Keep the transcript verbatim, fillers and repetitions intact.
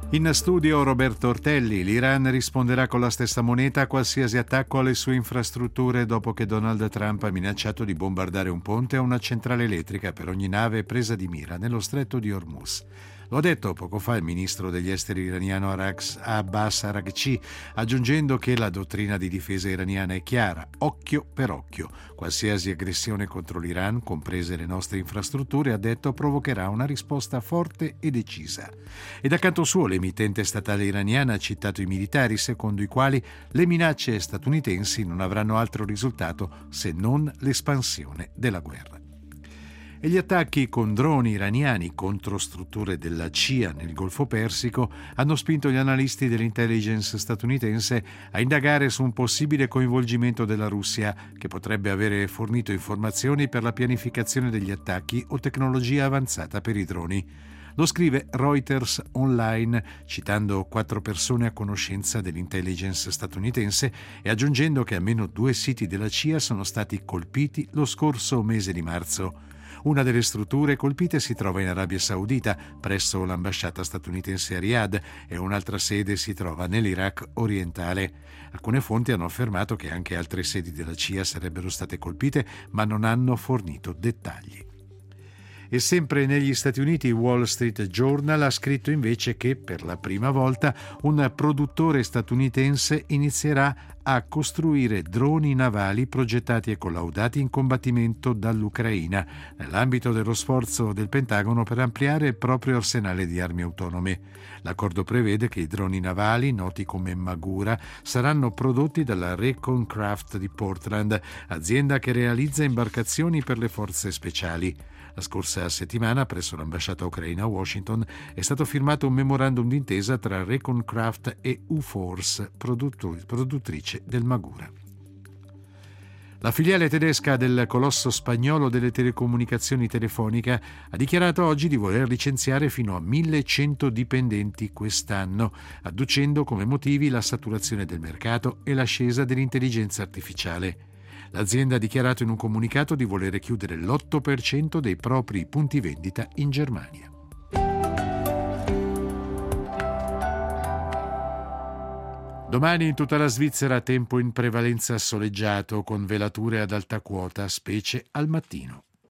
In studio Roberto Ortelli. L'Iran risponderà con la stessa moneta a qualsiasi attacco alle sue infrastrutture dopo che Donald Trump ha minacciato di bombardare un ponte o una centrale elettrica per ogni nave presa di mira nello stretto di Hormuz. Lo ha detto poco fa il ministro degli esteri iraniano Abbas Araghchi, aggiungendo che la dottrina di difesa iraniana è chiara: occhio per occhio. Qualsiasi aggressione contro l'Iran, comprese le nostre infrastrutture, ha detto, provocherà una risposta forte e decisa. E da canto suo l'emittente statale iraniana ha citato i militari, secondo i quali le minacce statunitensi non avranno altro risultato se non l'espansione della guerra. E gli attacchi con droni iraniani contro strutture della C I A nel Golfo Persico hanno spinto gli analisti dell'intelligence statunitense a indagare su un possibile coinvolgimento della Russia, che potrebbe avere fornito informazioni per la pianificazione degli attacchi o tecnologia avanzata per i droni. Lo scrive Reuters Online, citando quattro persone a conoscenza dell'intelligence statunitense e aggiungendo che almeno due siti della C I A sono stati colpiti lo scorso mese di marzo. Una delle strutture colpite si trova in Arabia Saudita, presso l'ambasciata statunitense a Riyadh, e un'altra sede si trova nell'Iraq orientale. Alcune fonti hanno affermato che anche altre sedi della C I A sarebbero state colpite, ma non hanno fornito dettagli. E sempre negli Stati Uniti, il Wall Street Journal ha scritto invece che per la prima volta un produttore statunitense inizierà a costruire droni navali progettati e collaudati in combattimento dall'Ucraina, nell'ambito dello sforzo del Pentagono per ampliare il proprio arsenale di armi autonome. L'accordo prevede che i droni navali, noti come Magura, saranno prodotti dalla Reconcraft di Portland, azienda che realizza imbarcazioni per le forze speciali. La scorsa settimana, presso l'ambasciata ucraina a Washington, è stato firmato un memorandum d'intesa tra Reconcraft e U-Force, produttrice del Magura. La filiale tedesca del colosso spagnolo delle telecomunicazioni Telefonica ha dichiarato oggi di voler licenziare fino a millecento dipendenti quest'anno, adducendo come motivi la saturazione del mercato e l'ascesa dell'intelligenza artificiale. L'azienda ha dichiarato in un comunicato di voler chiudere l'otto per cento dei propri punti vendita in Germania. Domani in tutta la Svizzera tempo in prevalenza soleggiato con velature ad alta quota, specie al mattino.